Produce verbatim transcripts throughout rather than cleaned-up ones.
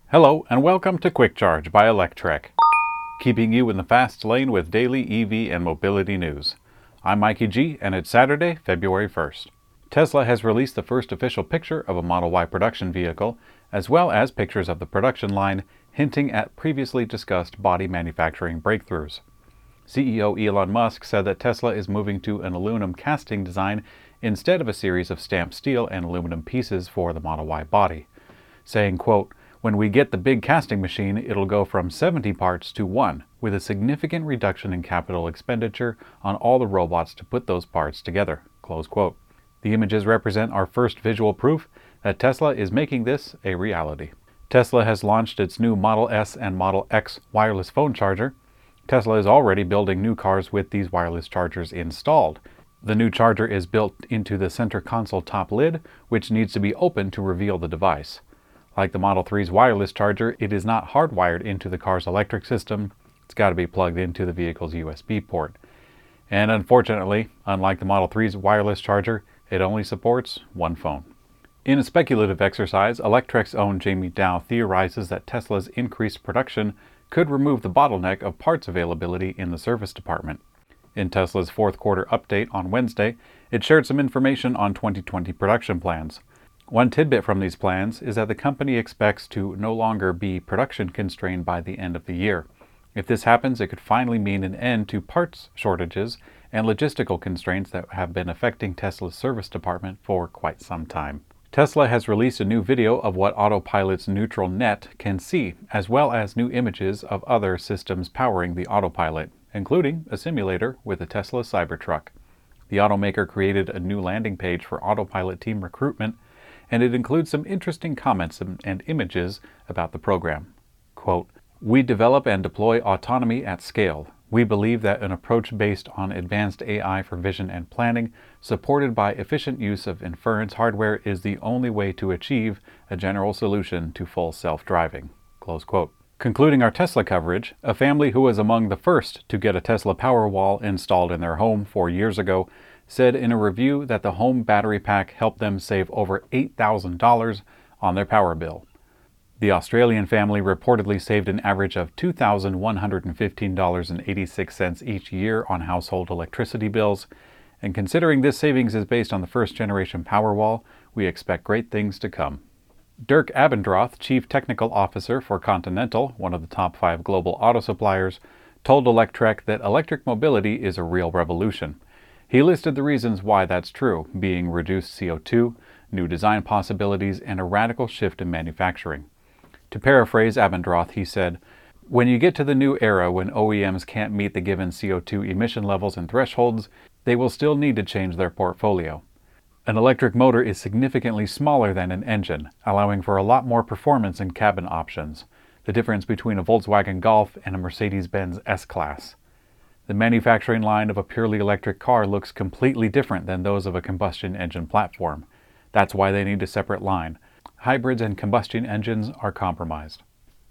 Hello and welcome to Quick Charge by Electrek, keeping you in the fast lane with daily E V and mobility news. I'm Mikey G and it's Saturday, February first. Tesla has released the first official picture of a Model Y production vehicle, as well as pictures of the production line, hinting at previously discussed body manufacturing breakthroughs. C E O Elon Musk said that Tesla is moving to an aluminum casting design instead of a series of stamped steel and aluminum pieces for the Model Y body, saying, quote, "When we get the big casting machine, it'll go from seventy parts to one, with a significant reduction in capital expenditure on all the robots to put those parts together." Close quote. The images represent our first visual proof that Tesla is making this a reality. Tesla has launched its new Model S and Model X wireless phone charger. Tesla is already building new cars with these wireless chargers installed. The new charger is built into the center console top lid, which needs to be opened to reveal the device. Like the Model three's wireless charger, it is not hardwired into the car's electric system. It's got to be plugged into the vehicle's U S B port. And unfortunately, unlike the Model three's wireless charger, it only supports one phone. In a speculative exercise, Electrek's own Jamie Dow theorizes that Tesla's increased production could remove the bottleneck of parts availability in the service department. In Tesla's fourth quarter update on Wednesday, it shared some information on twenty twenty production plans. One tidbit from these plans is that the company expects to no longer be production constrained by the end of the year. If this happens, it could finally mean an end to parts shortages and logistical constraints that have been affecting Tesla's service department for quite some time. Tesla has released a new video of what Autopilot's neutral net can see, as well as new images of other systems powering the Autopilot, including a simulator with a Tesla Cybertruck. The automaker created a new landing page for Autopilot team recruitment, and it includes some interesting comments and images about the program. Quote, "We develop and deploy autonomy at scale. We believe that an approach based on advanced A I for vision and planning, supported by efficient use of inference hardware, is the only way to achieve a general solution to full self-driving." Close quote. Concluding our Tesla coverage, a family who was among the first to get a Tesla Powerwall installed in their home four years ago said in a review that the home battery pack helped them save over eight thousand dollars on their power bill. The Australian family reportedly saved an average of two thousand one hundred fifteen dollars and eighty-six cents each year on household electricity bills, and considering this savings is based on the first-generation Powerwall, we expect great things to come. Dirk Abendroth, Chief Technical Officer for Continental, one of the top five global auto suppliers, told Electrek that electric mobility is a real revolution. He listed the reasons why that's true, being reduced C O two, new design possibilities, and a radical shift in manufacturing. To paraphrase Abendroth, he said, "When you get to the new era when O E Ms can't meet the given C O two emission levels and thresholds, they will still need to change their portfolio. An electric motor is significantly smaller than an engine, allowing for a lot more performance and cabin options, the difference between a Volkswagen Golf and a Mercedes-Benz S-Class. The manufacturing line of a purely electric car looks completely different than those of a combustion engine platform. That's why they need a separate line. Hybrids and combustion engines are compromised."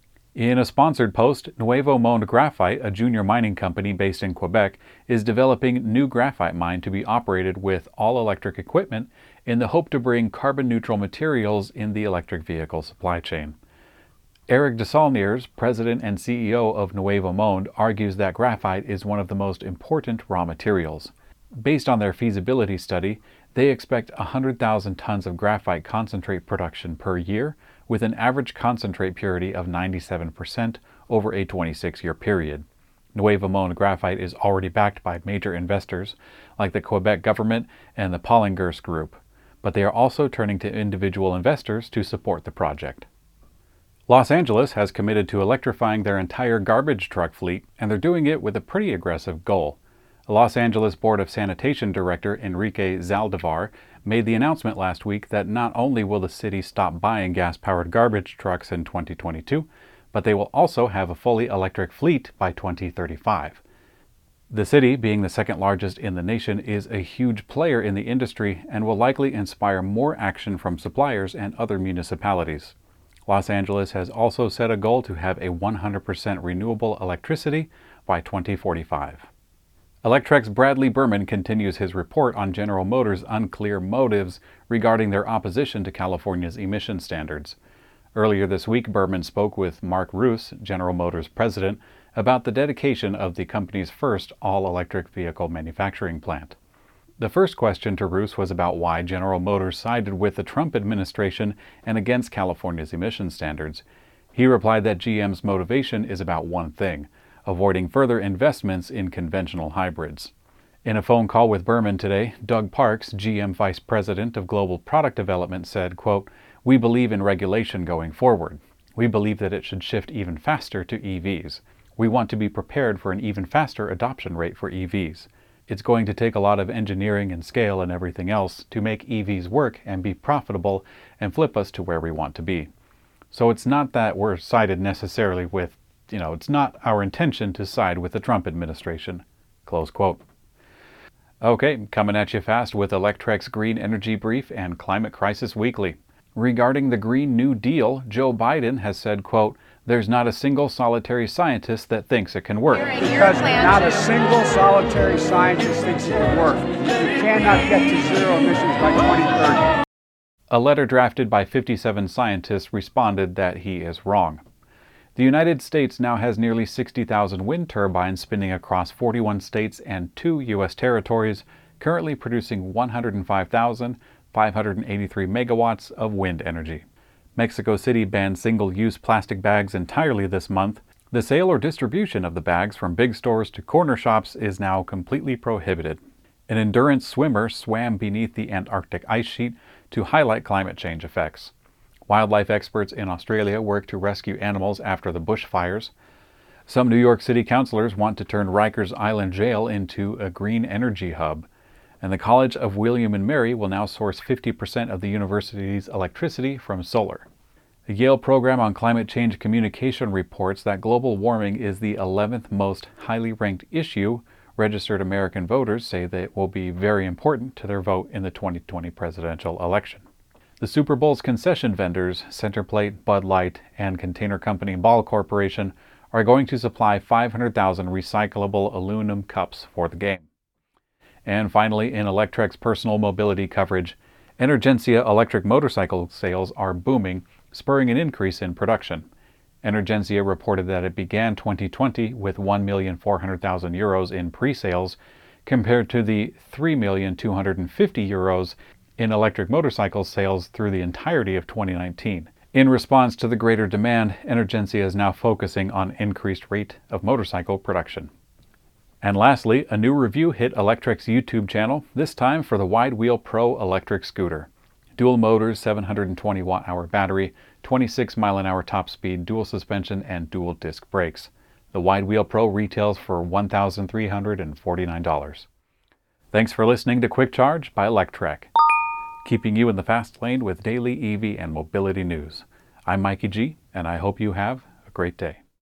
In a sponsored post, Nuevo Monde Graphite, a junior mining company based in Quebec, is developing new graphite mine to be operated with all-electric equipment in the hope to bring carbon-neutral materials in the electric vehicle supply chain. Eric Desaulniers, president and C E O of Nuevo Monde, argues that graphite is one of the most important raw materials. Based on their feasibility study, they expect one hundred thousand tons of graphite concentrate production per year, with an average concentrate purity of ninety-seven percent over a twenty-six year period. Nuevo Monde Graphite is already backed by major investors, like the Quebec government and the Pollingers Group, but they are also turning to individual investors to support the project. Los Angeles has committed to electrifying their entire garbage truck fleet, and they're doing it with a pretty aggressive goal. Los Angeles Board of Sanitation Director Enrique Zaldivar made the announcement last week that not only will the city stop buying gas-powered garbage trucks in twenty twenty-two, but they will also have a fully electric fleet by twenty thirty-five. The city, being the second largest in the nation, is a huge player in the industry and will likely inspire more action from suppliers and other municipalities. Los Angeles has also set a goal to have a one hundred percent renewable electricity by twenty forty-five. Electrek's Bradley Berman continues his report on General Motors' unclear motives regarding their opposition to California's emission standards. Earlier this week, Berman spoke with Mark Reuss, General Motors president, about the dedication of the company's first all-electric vehicle manufacturing plant. The first question to Reuss was about why General Motors sided with the Trump administration and against California's emission standards. He replied that G M's motivation is about one thing: avoiding further investments in conventional hybrids. In a phone call with Berman today, Doug Parks, G M Vice President of Global Product Development, said, quote, "We believe in regulation going forward. We believe that it should shift even faster to E Vs. We want to be prepared for an even faster adoption rate for E Vs. It's going to take a lot of engineering and scale and everything else to make E Vs work and be profitable and flip us to where we want to be. So it's not that we're sided necessarily with, you know, it's not our intention to side with the Trump administration." Close quote. Okay, coming at you fast with Electrek's Green Energy Brief and Climate Crisis Weekly. Regarding the Green New Deal, Joe Biden has said, quote, "There's not a single solitary scientist that thinks it can work." Because not a single solitary scientist thinks it can work. You cannot get to zero emissions by twenty thirty. A letter drafted by fifty-seven scientists responded that he is wrong. The United States now has nearly sixty thousand wind turbines spinning across forty-one states and two U S territories, currently producing one hundred five thousand five hundred eighty-three megawatts of wind energy. Mexico City banned single-use plastic bags entirely this month. The sale or distribution of the bags from big stores to corner shops is now completely prohibited. An endurance swimmer swam beneath the Antarctic ice sheet to highlight climate change effects. Wildlife experts in Australia work to rescue animals after the bushfires. Some New York City councilors want to turn Rikers Island Jail into a green energy hub. And the College of William and Mary will now source fifty percent of the university's electricity from solar. The Yale program on climate change communication reports that global warming is the eleventh most highly ranked issue. Registered American voters say that it will be very important to their vote in the twenty twenty presidential election. The Super Bowl's concession vendors, Centerplate, Bud Light, and container company Ball Corporation, are going to supply five hundred thousand recyclable aluminum cups for the game. And finally, in Electrek's personal mobility coverage, Energencia electric motorcycle sales are booming, spurring an increase in production. Energencia reported that it began twenty twenty with one million four hundred thousand euros in pre-sales, compared to the three million two hundred fifty euros in electric motorcycle sales through the entirety of twenty nineteen. In response to the greater demand, Energencia is now focusing on increased rate of motorcycle production. And lastly, a new review hit Electrek's YouTube channel, this time for the Wide Wheel Pro electric scooter. Dual motors, seven hundred twenty watt hour battery, twenty-six mile an hour top speed, dual suspension, and dual disc brakes. The Wide Wheel Pro retails for one thousand three hundred forty-nine dollars. Thanks for listening to Quick Charge by Electrek, keeping you in the fast lane with daily E V and mobility news. I'm Mikey G, and I hope you have a great day.